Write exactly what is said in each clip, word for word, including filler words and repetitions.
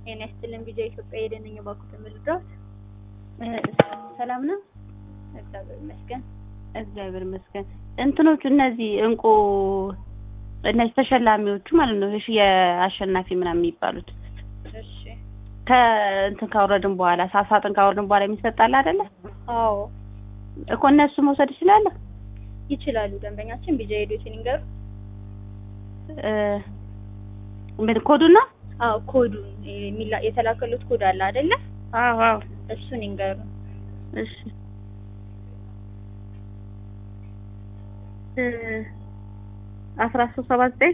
ጤና ይስጥልን ቢጃ ኢትዮጵያ የደነኛ ባኩ ተመልድራት ሰላም ነው እግዚአብሔር ይመስገን እግዚአብሔር ይመስገን እንትኖቹ እነዚህ እንቁ እነዚህ ተሸላሚዎቹ ማለት ነው እሺ የአሸናፊ ምናምን የሚባሉት እሺ ከእንትን ካወረድን በኋላ ሳሳጥን ካወረድን በኋላ የሚሰጣል አይደለ አዎ እኮ እነሱ መውሰድ ይችላል ይችላሉ ደንበኛችን ቢጃ ሄዶትን ይንገሩ እ ምን ኮዱና አዎ ኮዱን የሚላ የተላከሉት ኮድ አለ አይደለ አዎ አዎ እሱን ይንገሩ እሺ እ አስራ ሶስት ሰባ ዘጠኝ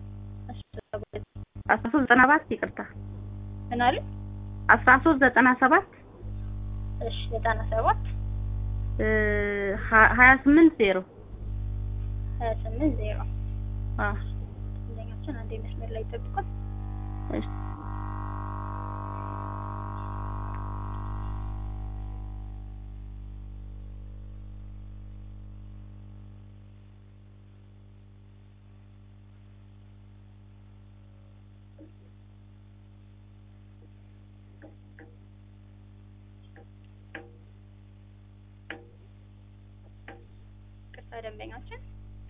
አስራ ሶስት ዘጠና ሰባት ይቅርታ ምን አለ አስራ ሶስት ዘጠና ሰባት እሺ ዘጠና ሰባት እ ሀያ ስምንት ዜሮ ሀያ ስምንት ዜሮ አዎ ደንበኛችን አንዴ መስመር ላይ ተጠብቋል እሺ ደንበኛችን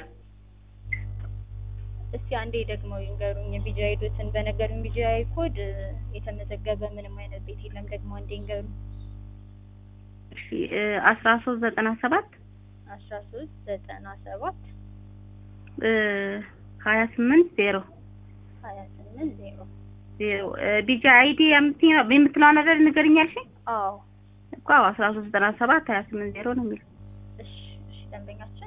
እስቲ አንዴ ደግሞ ይንገሩኝ ቢጃ ሄዶትን በነገሩን ቢጃ ኮድ የተመዘገበ ምንም አይነት ቤት የለም ደግሞ አንዴ ይንገሩ እሺ አስራ ሶስት ዘጠና ሰባት አስራ ሶስት ዘጠና ሰባት እ ሀያ ስምንት ዜሮ ሀያ ስምንት ዜሮ ዜሮ ቢጃ አይዲ የምትለው ነገር ንገሪኛልሽ አዎ እኮ አስራ ሶስት ዘጠና ሰባት ሀያ ስምንት ዜሮ ነው የሚለው እሺ እሺ ደንበኛችን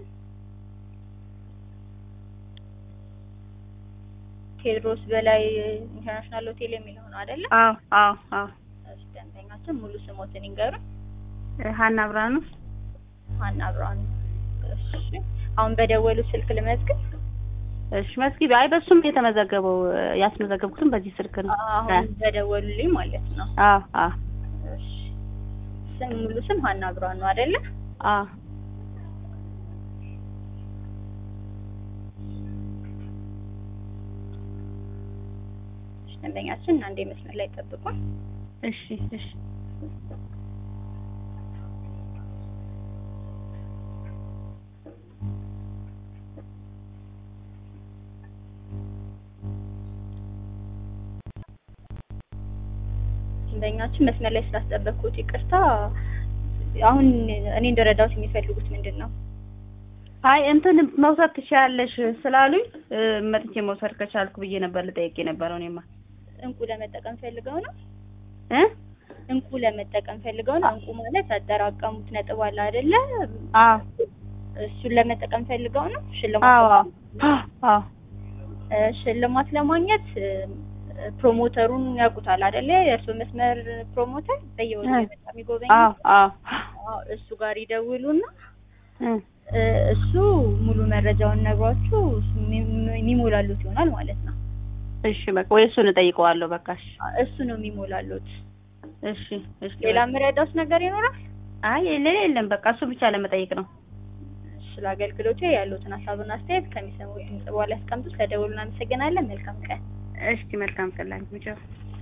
ቴድሮስ በላይ ኢንተርናሽናል ሆቴል የሚለው ነው አይደል አዎ አዎ አዎ እሺ ደንበኛችን ሙሉ ስሞትን ይንገሩ ሀና ብርሃኑ ሀና ብርሃኑ እሺ አሁን በደወሉ ስልክ ልመዝግብ እሺ መስጊብ አይ በሱም የተመዘገበው ያስመዘገብኩትም በዚህ ስልክ ነው አሁን በደወሉልኝ ማለት ነው አዎ አዎ እሺ ስም ሙሉ ስም ሀና ብርሃኑ አይደል አዎ ደንበኛችን አንዴ መስመር ላይ ተጠብቁ እሺ እሺ ደንበኛችን መስመር ላይ ስላስጠበቅኩት ይቅርታ አሁን እኔ እንደረዳሁት የሚፈልጉት ምንድነው አይ እንትን መውሰድ ትችያለሽ ስላሉኝ መጥቼ መውሰድ ከቻልኩ ብዬ ነበር ልጠይቅ የነበረው እኔማ እንቁ ለመጠቀም ፈልገው ነው እ እንቁ ለመጠቀም ፈልገው ነው እንቁ ማለት ያጠራቀሙት ነጥብ አለ አይደለ አዎ እሱን ለመጠቀም ፈልገው ነው ሽልማት አዎ አዎ ሽልማት ለማግኘት ፕሮሞተሩን ያውቁታል አይደለ የእርሱ መስመር ፕሮሞተር በየወሩ በጣም ይጎበኝ አዎ አዎ እሱ ጋር ይደውሉና እ እሱ ሙሉ መረጃውን ነግሯችሁ የሚሞላሉት ይሆናል ማለት ነው እሺ በቃ ወይ እሱን እጠይቀዋለሁ በቃ እሺ እሱ ነው የሚሞላሉት እሺ እሺ ሌላ መረዳት ነገር ይኖራል አይ ሌላ የለም በቃ እሱ ብቻ ለመጠየቅ ነው ስለ አገልግሎቱ ያሉትን ሀሳብና አስተያየት ከሚሰሙት ድምጽ በኋላ ያስቀምጡ ስለደወሉና አመሰግናለን መልካም ቀን እሺ መልካም ቀን ላንቺ